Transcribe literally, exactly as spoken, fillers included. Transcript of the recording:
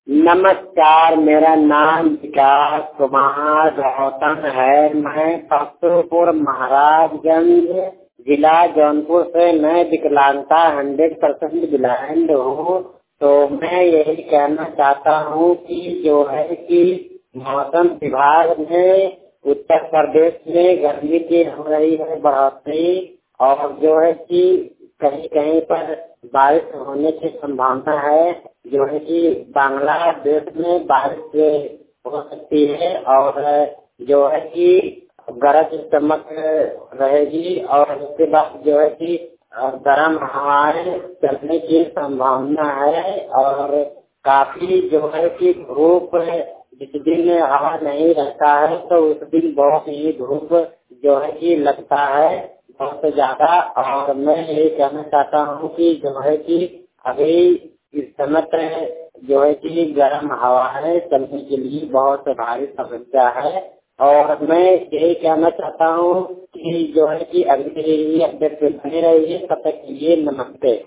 नमस्कार, मेरा नाम विकास कुमार गौतम है। मैं फतेहपुर महाराजगंज जिला जौनपुर से मैं विकलांगता हंड्रेड परसेंट ब्लाइंड हूँ। तो मैं यही कहना चाहता हूँ कि जो है कि मौसम विभाग में उत्तर प्रदेश में गर्मी की हो रही है बढ़ोतरी, और जो है कि कहीं कहीं पर बारिश होने की संभावना है। जो है कि बांग्लादेश में बारिश हो सकती है और जो है कि गरज चमक रहेगी, और उसके बाद जो है कि गर्म हवाएं चलने की संभावना है। और काफी जो है कि धूप, जिस दिन हवा नहीं रहता है तो उस दिन बहुत ही धूप जो है कि लगता है बहुत ज्यादा। और मैं यही कहना चाहता हूँ कि जो है कि अभी इस समय जो है कि गर्म हवाएं चलने के लिए बहुत भारी समस्या है। और मैं यही कहना चाहता हूँ कि जो है कि अगली अपडेट बने रहिए। तब तक के लिए नमस्ते।